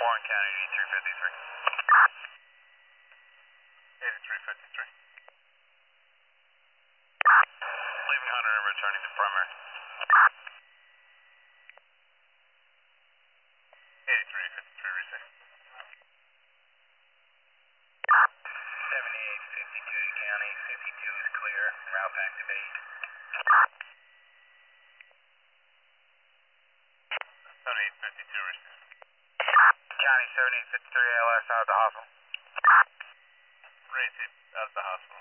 Warren County, 8353. 8353. Leaving Hunter and returning to primary. 8353, receive. 7852 to county, 52 is clear, route activate. 7852, receive. County 7853 ALS out of the hospital. Receive, out of the hospital.